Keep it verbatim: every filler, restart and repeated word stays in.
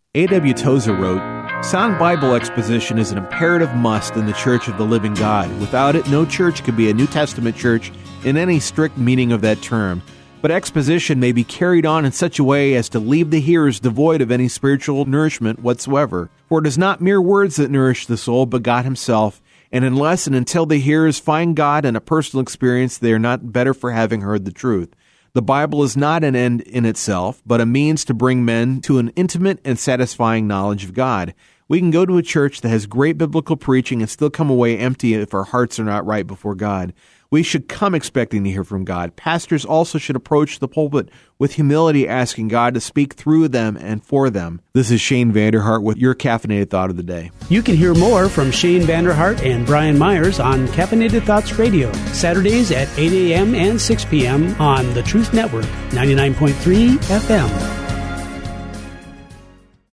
A W Tozer wrote, "Sound Bible exposition is an imperative must in the Church of the Living God. Without it, no church can be a New Testament church in any strict meaning of that term. But exposition may be carried on in such a way as to leave the hearers devoid of any spiritual nourishment whatsoever. For it is not mere words that nourish the soul, but God Himself. And unless and until the hearers find God in a personal experience, they are not better for having heard the truth. The Bible is not an end in itself, but a means to bring men to an intimate and satisfying knowledge of God. We can go to a church that has great biblical preaching and still come away empty if our hearts are not right before God. We should come expecting to hear from God. Pastors also should approach the pulpit with humility, asking God to speak through them and for them." This is Shane Vanderhart with your Caffeinated Thought of the Day. You can hear more from Shane Vanderhart and Brian Myers on Caffeinated Thoughts Radio, Saturdays at eight a.m. and six p.m. on the Truth Network, ninety-nine point three F M.